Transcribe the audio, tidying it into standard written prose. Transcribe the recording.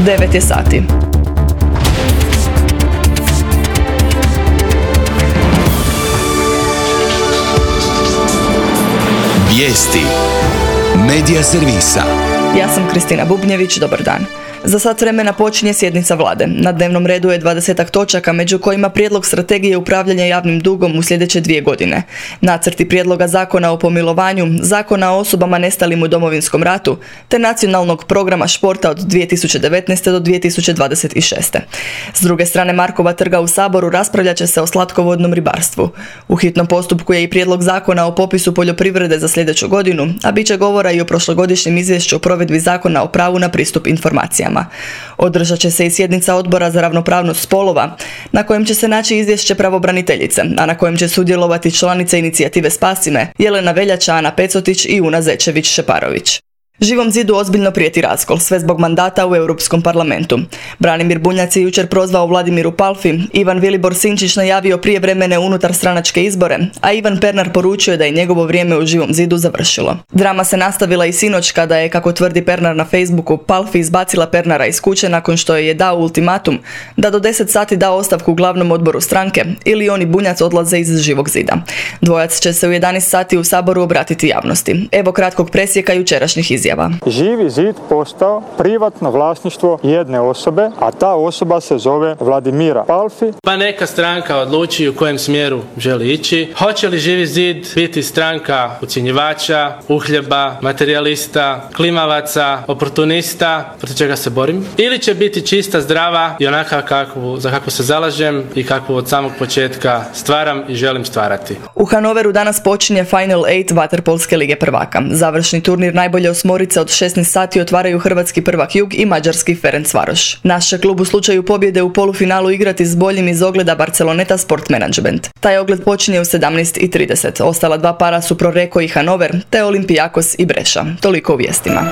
9 je sati. Vijesti Medija servisa. Ja sam Kristina Bubnjević, dobar dan. Za sat vremena počinje sjednica vlade. Na dnevnom redu je 20 točaka, među kojima prijedlog strategije upravljanja javnim dugom u sljedeće 2 godine. Nacrti prijedloga zakona o pomilovanju, zakona o osobama nestalim u Domovinskom ratu, te nacionalnog programa športa od 2019. do 2026. S druge strane Markova trga u Saboru raspravljat će se o slatkovodnom ribarstvu. U hitnom postupku je i prijedlog zakona o popisu poljoprivrede za sljedeću godinu, a bit će govora i o prošlogodišnjem izvješću o provedbi zakona o pravu na pristup informacijama. Održat će se i sjednica Odbora za ravnopravnost spolova, na kojem će se naći izvješće pravobraniteljice, a na kojem će sudjelovati članice inicijative Spasi me, Jelena Veljača, Ana Pecotić i Una Zečević-Šeparović. Živom zidu ozbiljno prijeti raskol, sve zbog mandata u Europskom parlamentu. Branimir Bunjac je jučer prozvao Vladimiru Palfi, Ivan Vilibor Sinčić najavio prijevremene unutarstranačke izbore, a Ivan Pernar poručio da je njegovo vrijeme u Živom zidu završilo. Drama se nastavila i sinoć kada je, kako tvrdi Pernar na Facebooku, Palfi izbacila Pernara iz kuće nakon što je dao ultimatum da do 10 sati da ostavku u glavnom odboru stranke ili on i Bunjac odlaze iz Živog zida. Dvojac će se u 11 sati u Saboru obratiti javnosti. Evo kratkog presjeka jučerašnjih izjava. Živi zid postao privatno vlasništvo jedne osobe, a ta osoba se zove Vladimira Palfi. Pa neka stranka odluči u kojem smjeru želi ići. Hoće li Živi zid biti stranka ucjenjivača, uhljeba, materijalista, klimavaca, oportunista, protiv čega se borim? Ili će biti čista, zdrava i onaka za kakvu se zalažem i kakvu od samog početka stvaram i želim stvarati. U Hanoveru danas počinje Final 8 vaterpolske lige prvaka. Završni turnir najbolje osmorice od 16 sati otvaraju hrvatski prvak Jug i mađarski Ferencvaroš. Naš će klub u slučaju pobjede u polufinalu igrati s boljim iz ogleda Barceloneta Sport Management. Taj ogled počinje u 17:30. Ostala dva para su Proreko i Hanover, te Olimpijakos i Breša. Toliko u vijestima.